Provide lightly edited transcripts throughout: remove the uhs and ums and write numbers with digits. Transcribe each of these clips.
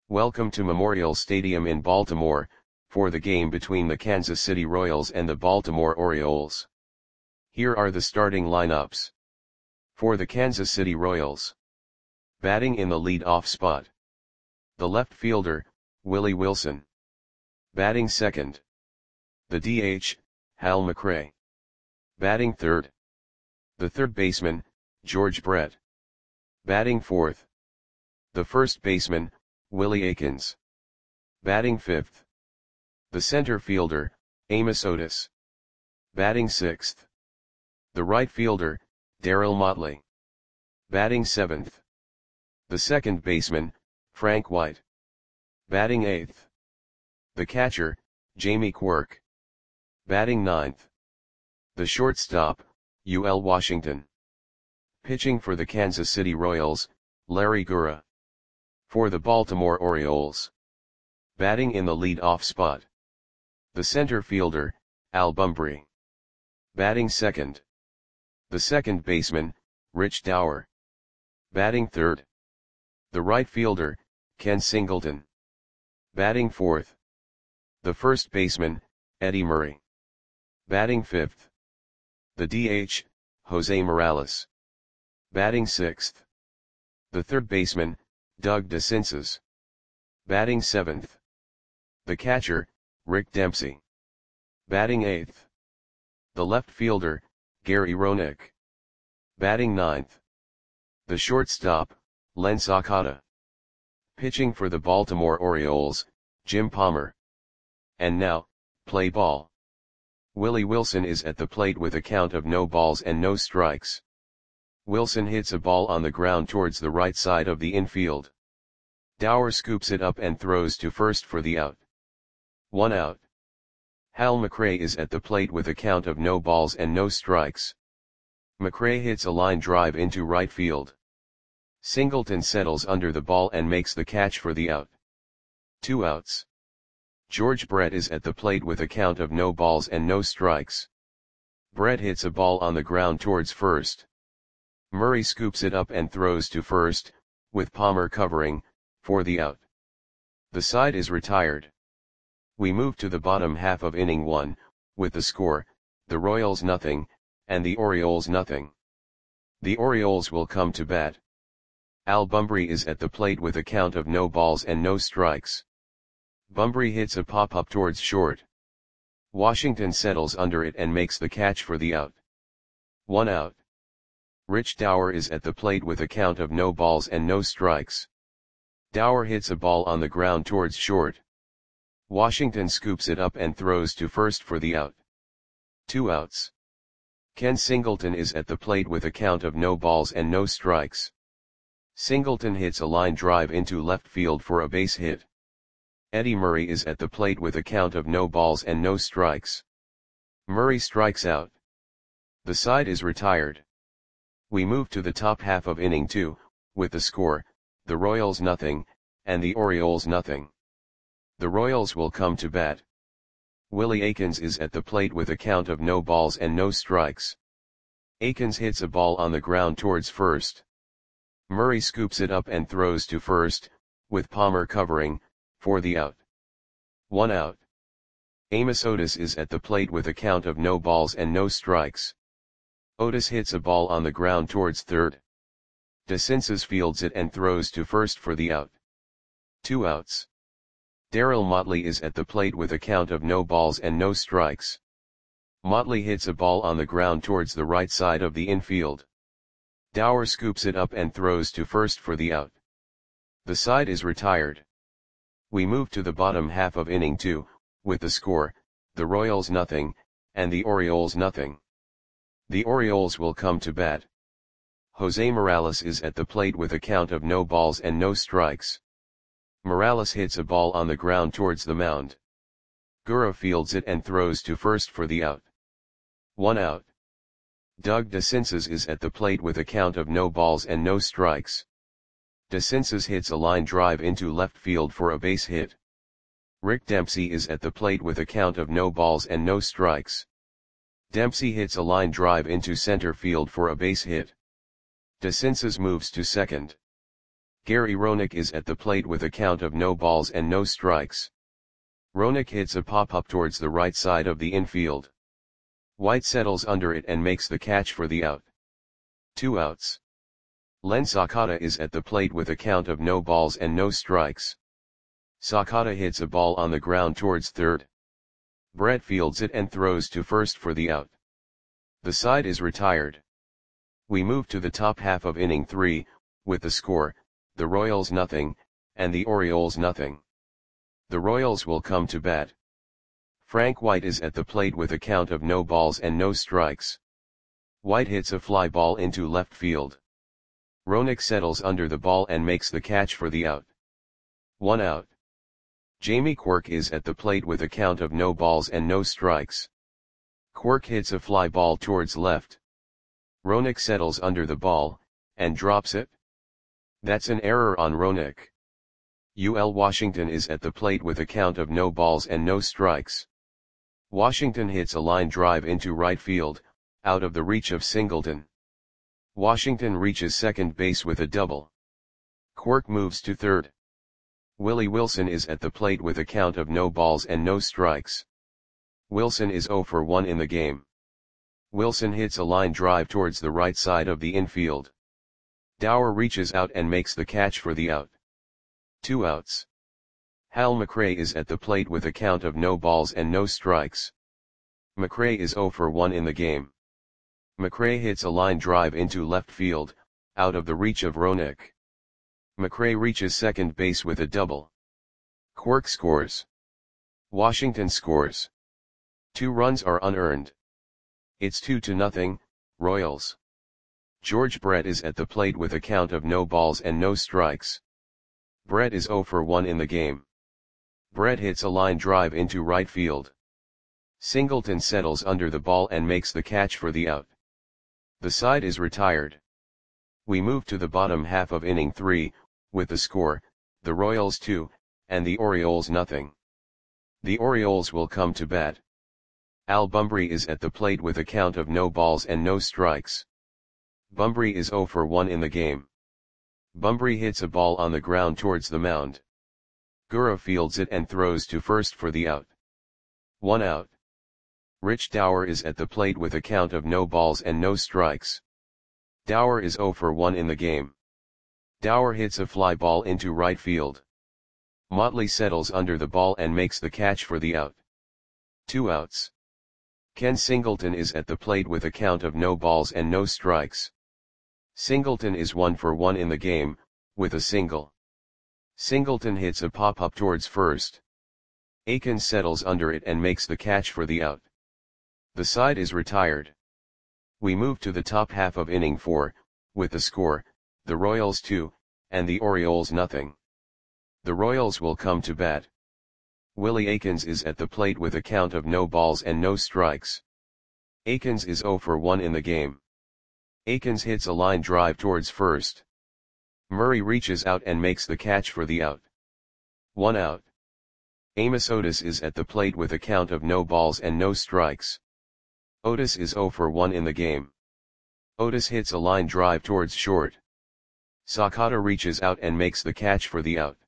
Welcome to Memorial Stadium in Baltimore, for the game between the Kansas City Royals and the Baltimore Orioles. Here are the starting lineups. For the Kansas City Royals. Batting in the lead-off spot. The left fielder, Willie Wilson. Batting second. The DH, Hal McRae. Batting third. The third baseman, George Brett. Batting fourth. The first baseman, Willie Aikens. Batting fifth. The center fielder, Amos Otis. Batting sixth. The right fielder, Darryl Motley. Batting seventh. The second baseman, Frank White. Batting eighth. The catcher, Jamie Quirk. Batting ninth. The shortstop, UL Washington. Pitching for the Kansas City Royals, Larry Gura. For the Baltimore Orioles. Batting in the lead-off spot. The center fielder, Al Bumbry. Batting second. The second baseman, Rich Dauer. Batting third. The right fielder, Ken Singleton. Batting fourth. The first baseman, Eddie Murray. Batting fifth. The DH, Jose Morales. Batting sixth. The third baseman, Doug DeCinces. Batting seventh. The catcher, Rick Dempsey. Batting eighth. The left fielder, Gary Roenick. Batting ninth. The shortstop, Len Sakata. Pitching for the Baltimore Orioles, Jim Palmer. And now, play ball. Willie Wilson is at the plate with a count of no balls and no strikes. Wilson hits a ball on the ground towards the right side of the infield. Dauer scoops it up and throws to first for the out. 1 out. Hal McRae is at the plate with a count of no balls and no strikes. McRae hits a line drive into right field. Singleton settles under the ball and makes the catch for the out. 2 outs. George Brett is at the plate with a count of no balls and no strikes. Brett hits a ball on the ground towards first. Murray scoops it up and throws to first, with Palmer covering, for the out. The side is retired. We move to the bottom half of inning 1, with the score, the Royals nothing, and the Orioles nothing. The Orioles will come to bat. Al Bumbry is at the plate with a count of no balls and no strikes. Bumbry hits a pop-up towards short. Washington settles under it and makes the catch for the out. 1 out. Rich Dauer is at the plate with a count of no balls and no strikes. Dauer hits a ball on the ground towards short. Washington scoops it up and throws to first for the out. 2 outs. Ken Singleton is at the plate with a count of no balls and no strikes. Singleton hits a line drive into left field for a base hit. Eddie Murray is at the plate with a count of no balls and no strikes. Murray strikes out. The side is retired. We move to the top half of inning 2, with the score, the Royals nothing, and the Orioles nothing. The Royals will come to bat. Willie Aikens is at the plate with a count of no balls and no strikes. Aikens hits a ball on the ground towards first. Murray scoops it up and throws to first, with Palmer covering, for the out. 1 out. Amos Otis is at the plate with a count of no balls and no strikes. Otis hits a ball on the ground towards third. DeCinces fields it and throws to first for the out. 2 outs. Darryl Motley is at the plate with a count of no balls and no strikes. Motley hits a ball on the ground towards the right side of the infield. Dauer scoops it up and throws to first for the out. The side is retired. We move to the bottom half of inning 2, with the score, the Royals nothing, and the Orioles nothing. The Orioles will come to bat. Jose Morales is at the plate with a count of no balls and no strikes. Morales hits a ball on the ground towards the mound. Gura fields it and throws to first for the out. 1 out. Doug DeCinces is at the plate with a count of no balls and no strikes. DeCinces hits a line drive into left field for a base hit. Rick Dempsey is at the plate with a count of no balls and no strikes. Dempsey hits a line drive into center field for a base hit. DeCinces moves to second. Gary Roenick is at the plate with a count of no balls and no strikes. Roenick hits a pop-up towards the right side of the infield. White settles under it and makes the catch for the out. 2 outs. Len Sakata is at the plate with a count of no balls and no strikes. Sakata hits a ball on the ground towards third. Brett fields it and throws to first for the out. The side is retired. We move to the top half of inning 3, with the score, the Royals nothing, and the Orioles nothing. The Royals will come to bat. Frank White is at the plate with a count of no balls and no strikes. White hits a fly ball into left field. Roenick settles under the ball and makes the catch for the out. 1 out. Jamie Quirk is at the plate with a count of no balls and no strikes. Quirk hits a fly ball towards left. Roenick settles under the ball, and drops it. That's an error on Roenick. UL Washington is at the plate with a count of no balls and no strikes. Washington hits a line drive into right field, out of the reach of Singleton. Washington reaches second base with a double. Quirk moves to third. Willie Wilson is at the plate with a count of no balls and no strikes. Wilson is 0 for 1 in the game. Wilson hits a line drive towards the right side of the infield. Dower reaches out and makes the catch for the out. 2 outs. Hal McRae is at the plate with a count of no balls and no strikes. McRae is 0 for 1 in the game. McRae hits a line drive into left field, out of the reach of Roenick. McRae reaches second base with a double. Quirk scores. Washington scores. 2 runs are unearned. It's 2-0, Royals. George Brett is at the plate with a count of no balls and no strikes. Brett is 0 for 1 in the game. Brett hits a line drive into right field. Singleton settles under the ball and makes the catch for the out. The side is retired. We move to the bottom half of inning 3, with the score, the Royals 2, and the Orioles nothing. The Orioles will come to bat. Al Bumbry is at the plate with a count of no balls and no strikes. Bumbry is 0 for 1 in the game. Bumbry hits a ball on the ground towards the mound. Gura fields it and throws to first for the out. 1 out. Rich Dower is at the plate with a count of no balls and no strikes. Dower is 0 for 1 in the game. Dower hits a fly ball into right field. Motley settles under the ball and makes the catch for the out. 2 outs. Ken Singleton is at the plate with a count of no balls and no strikes. Singleton is 1 for 1 in the game, with a single. Singleton hits a pop-up towards first. Akins settles under it and makes the catch for the out. The side is retired. We move to the top half of inning 4, with the score, the Royals 2, and the Orioles nothing. The Royals will come to bat. Willie Akins is at the plate with a count of no balls and no strikes. Akins is 0 for 1 in the game. Akins hits a line drive towards first. Murray reaches out and makes the catch for the out. 1 out. Amos Otis is at the plate with a count of no balls and no strikes. Otis is 0 for 1 in the game. Otis hits a line drive towards short. Sakata reaches out and makes the catch for the out.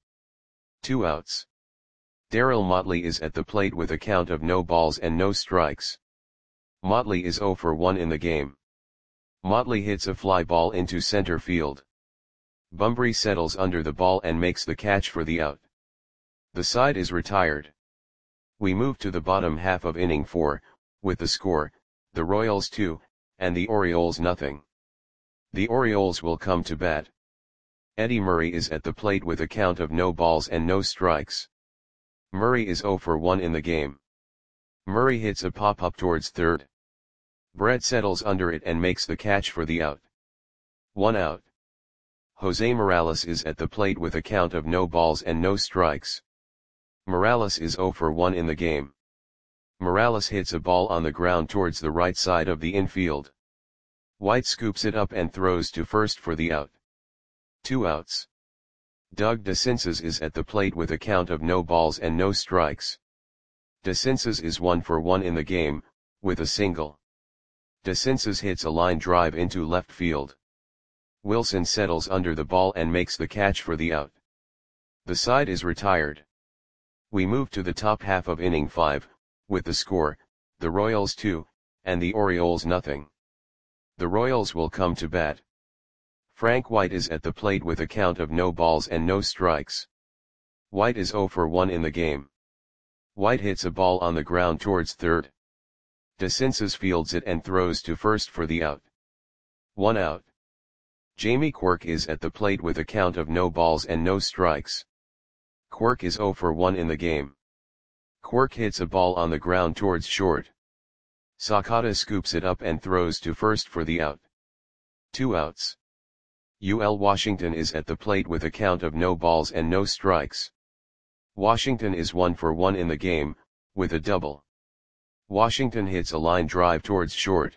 2 outs. Darryl Motley is at the plate with a count of no balls and no strikes. Motley is 0 for 1 in the game. Motley hits a fly ball into center field. Bumbry settles under the ball and makes the catch for the out. The side is retired. We move to the bottom half of inning 4, with the score, the Royals 2, and the Orioles nothing. The Orioles will come to bat. Eddie Murray is at the plate with a count of no balls and no strikes. Murray is 0 for 1 in the game. Murray hits a pop-up towards third. Brett settles under it and makes the catch for the out. 1 out. Jose Morales is at the plate with a count of no balls and no strikes. Morales is 0 for 1 in the game. Morales hits a ball on the ground towards the right side of the infield. White scoops it up and throws to first for the out. 2 outs. Doug DeCinces is at the plate with a count of no balls and no strikes. DeCinces is 1 for 1 in the game, with a single. DeCinces hits a line drive into left field. Wilson settles under the ball and makes the catch for the out. The side is retired. We move to the top half of inning 5, with the score, the Royals 2, and the Orioles nothing. The Royals will come to bat. Frank White is at the plate with a count of no balls and no strikes. White is 0 for 1 in the game. White hits a ball on the ground towards third. DeCinces fields it and throws to first for the out. 1 out. Jamie Quirk is at the plate with a count of no balls and no strikes. Quirk is 0 for 1 in the game. Quirk hits a ball on the ground towards short. Sakata scoops it up and throws to first for the out. 2 outs. UL Washington is at the plate with a count of no balls and no strikes. Washington is 1 for 1 in the game, with a double. Washington hits a line drive towards short.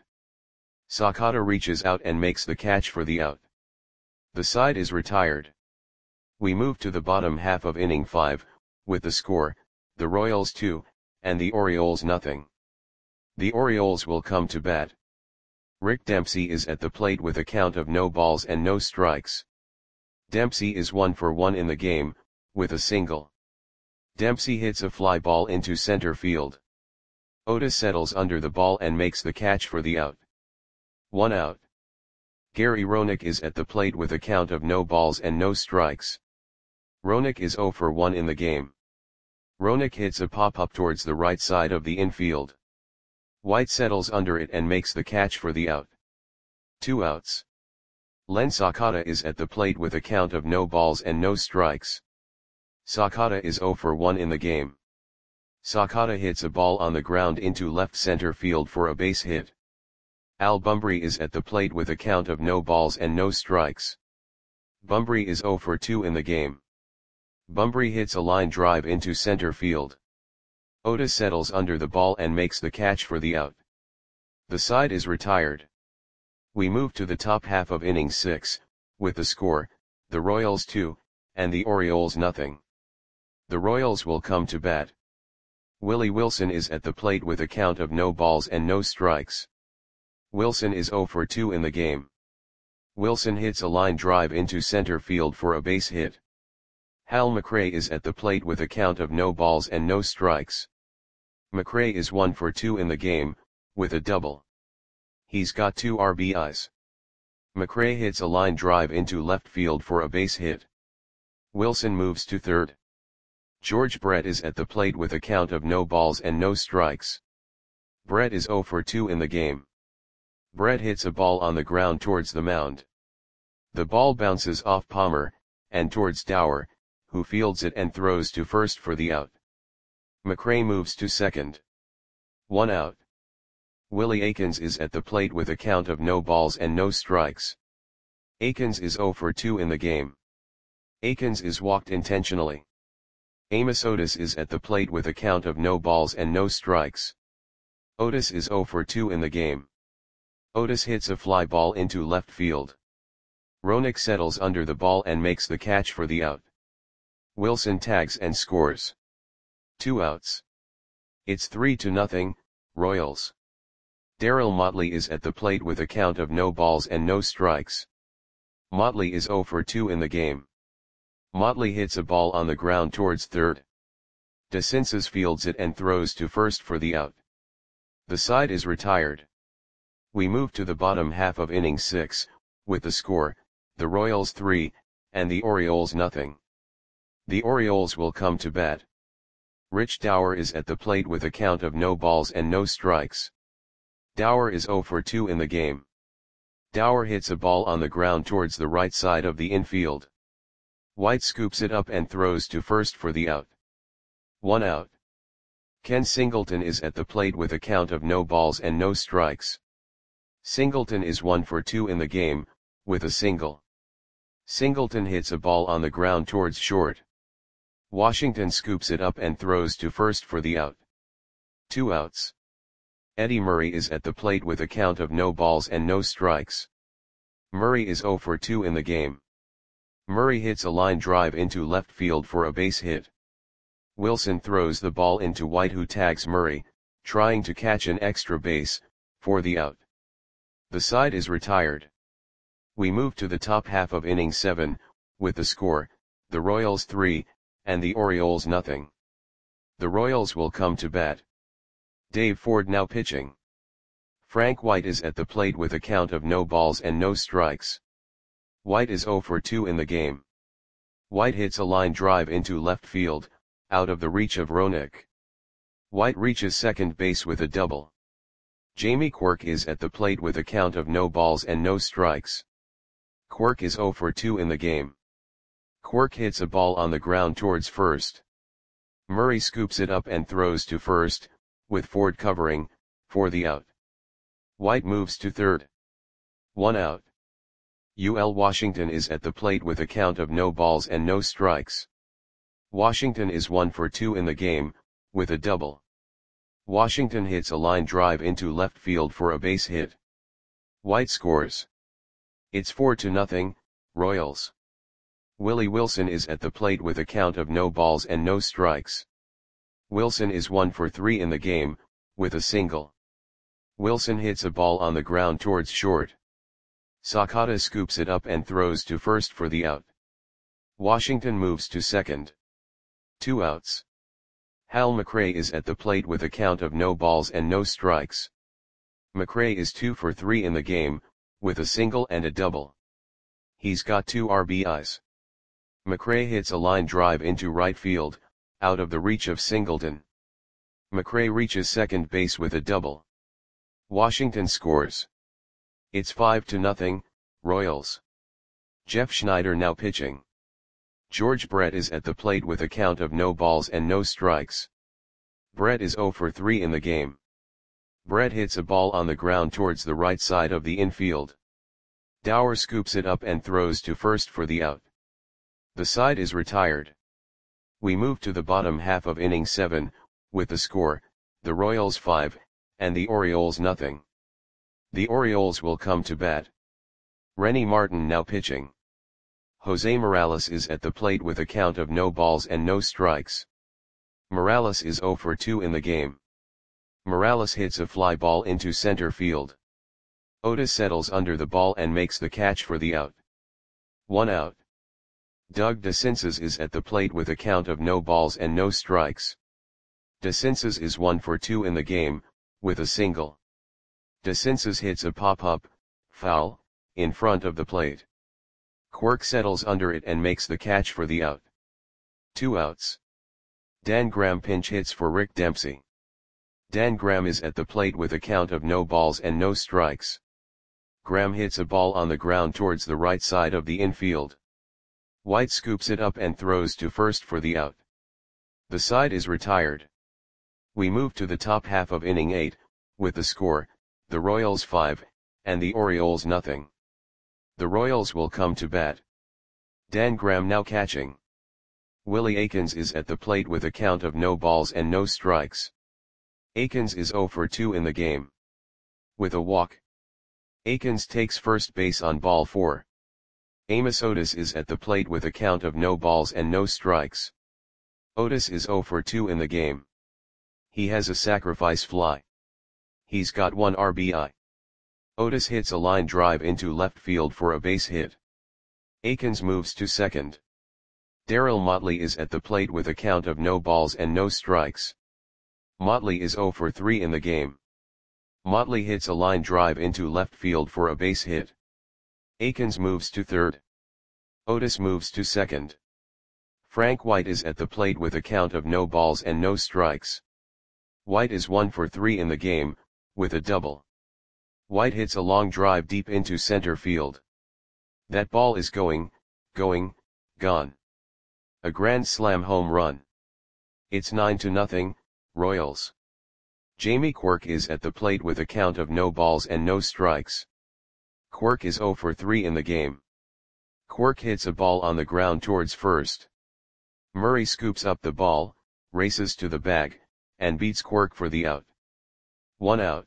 Sakata reaches out and makes the catch for the out. The side is retired. We move to the bottom half of inning 5, with the score, the Royals 2, and the Orioles nothing. The Orioles will come to bat. Rick Dempsey is at the plate with a count of no balls and no strikes. Dempsey is 1 for 1 in the game, with a single. Dempsey hits a fly ball into center field. Otis settles under the ball and makes the catch for the out. 1 out. Gary Roenick is at the plate with a count of no balls and no strikes. Roenick is 0 for 1 in the game. Roenick hits a pop-up towards the right side of the infield. White settles under it and makes the catch for the out. 2 outs. Len Sakata is at the plate with a count of no balls and no strikes. Sakata is 0 for 1 in the game. Sakata hits a ball on the ground into left center field for a base hit. Al Bumbry is at the plate with a count of no balls and no strikes. Bumbry is 0 for 2 in the game. Bumbry hits a line drive into center field. Otis settles under the ball and makes the catch for the out. The side is retired. We move to the top half of inning 6, with the score, the Royals 2, and the Orioles nothing. The Royals will come to bat. Willie Wilson is at the plate with a count of no balls and no strikes. Wilson is 0 for 2 in the game. Wilson hits a line drive into center field for a base hit. Hal McRae is at the plate with a count of no balls and no strikes. McRae is 1 for 2 in the game, with a double. He's got 2 RBIs. McRae hits a line drive into left field for a base hit. Wilson moves to third. George Brett is at the plate with a count of no balls and no strikes. Brett is 0 for 2 in the game. Brett hits a ball on the ground towards the mound. The ball bounces off Palmer, and towards Dower, who fields it and throws to first for the out. McRae moves to second. 1 out. Willie Aikens is at the plate with a count of no balls and no strikes. Aikens is 0 for 2 in the game. Aikens is walked intentionally. Amos Otis is at the plate with a count of no balls and no strikes. Otis is 0 for 2 in the game. Otis hits a fly ball into left field. Roenick settles under the ball and makes the catch for the out. Wilson tags and scores. 2 outs. It's 3-0, Royals. Darryl Motley is at the plate with a count of no balls and no strikes. Motley is 0 for 2 in the game. Motley hits a ball on the ground towards third. DeCinces fields it and throws to first for the out. The side is retired. We move to the bottom half of inning 6, with the score, the Royals 3, and the Orioles nothing. The Orioles will come to bat. Rich Dower is at the plate with a count of no balls and no strikes. Dower is 0 for 2 in the game. Dower hits a ball on the ground towards the right side of the infield. White scoops it up and throws to first for the out. 1 out. Ken Singleton is at the plate with a count of no balls and no strikes. Singleton is 1 for 2 in the game, with a single. Singleton hits a ball on the ground towards short. Washington scoops it up and throws to first for the out. 2 outs. Eddie Murray is at the plate with a count of no balls and no strikes. Murray is 0 for 2 in the game. Murray hits a line drive into left field for a base hit. Wilson throws the ball into White, who tags Murray, trying to catch an extra base, for the out. The side is retired. We move to the top half of inning 7, with the score, the Royals 3, and the Orioles nothing. The Royals will come to bat. Dave Ford now pitching. Frank White is at the plate with a count of no balls and no strikes. White is 0 for 2 in the game. White hits a line drive into left field, out of the reach of Roenick. White reaches second base with a double. Jamie Quirk is at the plate with a count of no balls and no strikes. Quirk is 0 for 2 in the game. Quirk hits a ball on the ground towards first. Murray scoops it up and throws to first, with Ford covering, for the out. White moves to third. 1 out. UL Washington is at the plate with a count of no balls and no strikes. Washington is 1 for 2 in the game, with a double. Washington hits a line drive into left field for a base hit. White scores. It's 4-0, Royals. Willie Wilson is at the plate with a count of no balls and no strikes. Wilson is 1 for 3 in the game, with a single. Wilson hits a ball on the ground towards short. Sakata scoops it up and throws to first for the out. Washington moves to second. 2 outs. Hal McRae is at the plate with a count of no balls and no strikes. McRae is 2 for 3 in the game, with a single and a double. He's got 2 RBIs. McRae hits a line drive into right field, out of the reach of Singleton. McRae reaches second base with a double. Washington scores. It's 5-0, Royals. Jeff Schneider now pitching. George Brett is at the plate with a count of no balls and no strikes. Brett is 0 for 3 in the game. Brett hits a ball on the ground towards the right side of the infield. Dower scoops it up and throws to first for the out. The side is retired. We move to the bottom half of inning 7, with the score, the Royals 5, and the Orioles nothing. The Orioles will come to bat. Rennie Martin now pitching. Jose Morales is at the plate with a count of no balls and no strikes. Morales is 0 for 2 in the game. Morales hits a fly ball into center field. Otis settles under the ball and makes the catch for the out. 1 out. Doug DeCinces is at the plate with a count of no balls and no strikes. DeCinces is 1 for 2 in the game, with a single. DeCinces hits a pop-up, foul, in front of the plate. Quirk settles under it and makes the catch for the out. 2 outs. Dan Graham pinch hits for Rick Dempsey. Dan Graham is at the plate with a count of no balls and no strikes. Graham hits a ball on the ground towards the right side of the infield. White scoops it up and throws to first for the out. The side is retired. We move to the top half of inning 8, with the score, the Royals 5, and the Orioles nothing. The Royals will come to bat. Dan Graham now catching. Willie Aikens is at the plate with a count of no balls and no strikes. Aikens is 0 for 2 in the game. With a walk. Aikens takes first base on ball 4. Amos Otis is at the plate with a count of no balls and no strikes. Otis is 0 for 2 in the game. He has a sacrifice fly. He's got 1 RBI. Otis hits a line drive into left field for a base hit. Aikens moves to second. Darryl Motley is at the plate with a count of no balls and no strikes. Motley is 0 for 3 in the game. Motley hits a line drive into left field for a base hit. Aikens moves to third. Otis moves to second. Frank White is at the plate with a count of no balls and no strikes. White is 1 for 3 in the game, with a double. White hits a long drive deep into center field. That ball is going, gone. A grand slam home run. It's 9-0, Royals. Jamie Quirk is at the plate with a count of no balls and no strikes. Quirk is 0 for 3 in the game. Quirk hits a ball on the ground towards first. Murray scoops up the ball, races to the bag, and beats Quirk for the out. 1 out.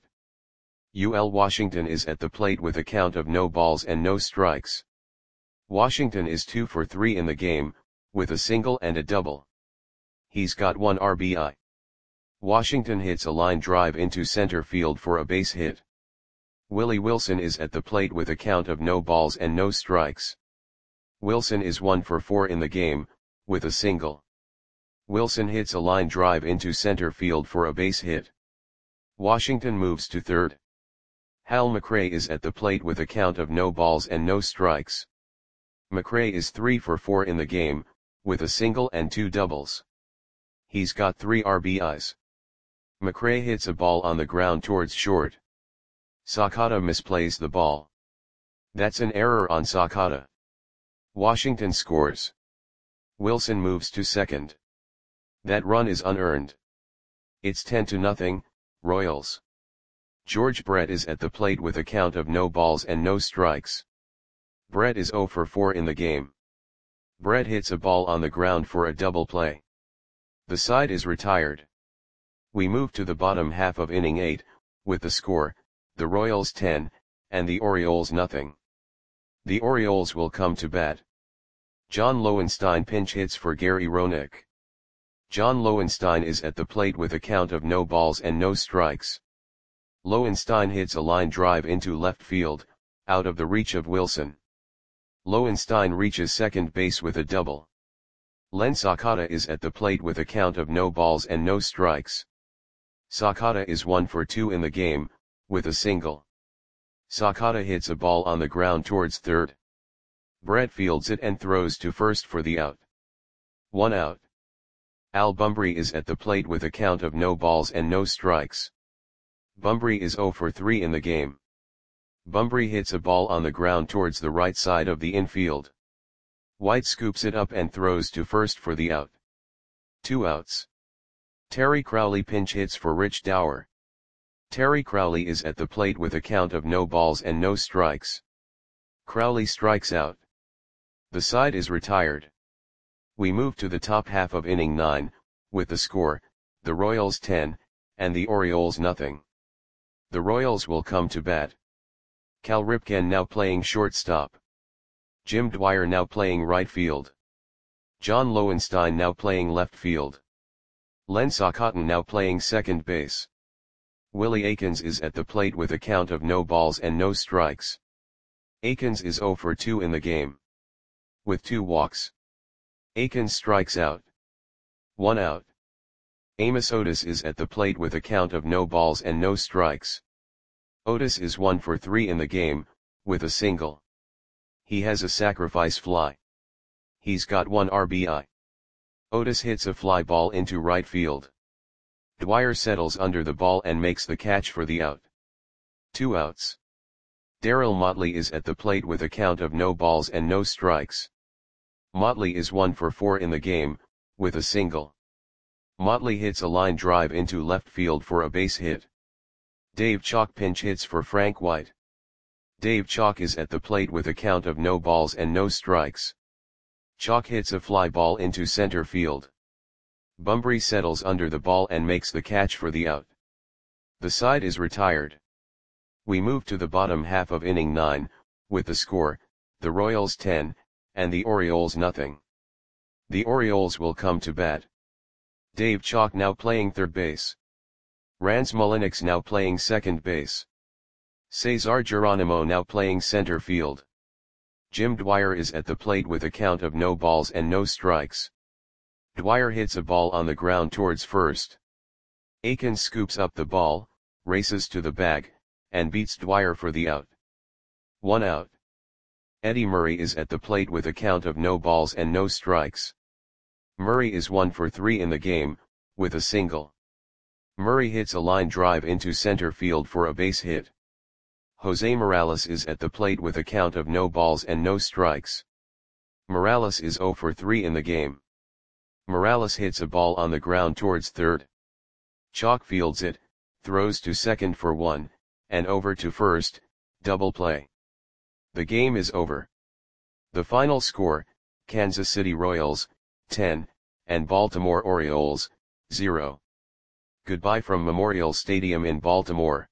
UL Washington is at the plate with a count of no balls and no strikes. Washington is 2 for 3 in the game, with a single and a double. He's got 1 RBI. Washington hits a line drive into center field for a base hit. Willie Wilson is at the plate with a count of no balls and no strikes. Wilson is 1 for 4 in the game, with a single. Wilson hits a line drive into center field for a base hit. Washington moves to third. Hal McRae is at the plate with a count of no balls and no strikes. McRae is 3 for 4 in the game, with a single and 2 doubles. He's got 3 RBIs. McRae hits a ball on the ground towards short. Sakata misplays the ball. That's an error on Sakata. Washington scores. Wilson moves to second. That run is unearned. It's 10-0, Royals. George Brett is at the plate with a count of no balls and no strikes. Brett is 0 for 4 in the game. Brett hits a ball on the ground for a double play. The side is retired. We move to the bottom half of inning 8, with the score, the Royals 10, and the Orioles nothing. The Orioles will come to bat. John Lowenstein pinch hits for Gary Roenick. John Lowenstein is at the plate with a count of no balls and no strikes. Lowenstein hits a line drive into left field, out of the reach of Wilson. Lowenstein reaches second base with a double. Len Sakata is at the plate with a count of no balls and no strikes. Sakata is 1 for 2 in the game, with a single. Sakata hits a ball on the ground towards third. Brett fields it and throws to first for the out. 1 out. Al Bumbry is at the plate with a count of no balls and no strikes. Bumbry is 0 for 3 in the game. Bumbry hits a ball on the ground towards the right side of the infield. White scoops it up and throws to first for the out. 2 outs. Terry Crowley pinch hits for Rich Dower. Terry Crowley is at the plate with a count of no balls and no strikes. Crowley strikes out. The side is retired. We move to the top half of inning 9, with the score, the Royals 10, and the Orioles nothing. The Royals will come to bat. Cal Ripken now playing shortstop. Jim Dwyer now playing right field. John Lowenstein now playing left field. Len Sakata now playing second base. Willie Aikens is at the plate with a count of no balls and no strikes. Aikens is 0 for 2 in the game. With 2 walks. Aikens strikes out. 1 out. Amos Otis is at the plate with a count of no balls and no strikes. Otis is 1 for 3 in the game, with a single. He has a sacrifice fly. He's got 1 RBI. Otis hits a fly ball into right field. Dwyer settles under the ball and makes the catch for the out. 2 outs. Darryl Motley is at the plate with a count of no balls and no strikes. Motley is 1 for 4 in the game, with a single. Motley hits a line drive into left field for a base hit. Dave Chalk pinch hits for Frank White. Dave Chalk is at the plate with a count of no balls and no strikes. Chalk hits a fly ball into center field. Bumbry settles under the ball and makes the catch for the out. The side is retired. We move to the bottom half of inning 9, with the score, the Royals 10, and the Orioles nothing. The Orioles will come to bat. Dave Chalk now playing third base. Rance Mulliniks now playing second base. Cesar Geronimo now playing center field. Jim Dwyer is at the plate with a count of no balls and no strikes. Dwyer hits a ball on the ground towards first. Aikens scoops up the ball, races to the bag, and beats Dwyer for the out. 1 out. Eddie Murray is at the plate with a count of no balls and no strikes. Murray is 1 for 3 in the game, with a single. Murray hits a line drive into center field for a base hit. Jose Morales is at the plate with a count of no balls and no strikes. Morales is 0 for 3 in the game. Morales hits a ball on the ground towards third. Chalk fields it, throws to second for 1, and over to first, double play. The game is over. The final score, Kansas City Royals, 10, and Baltimore Orioles, 0. Goodbye from Memorial Stadium in Baltimore.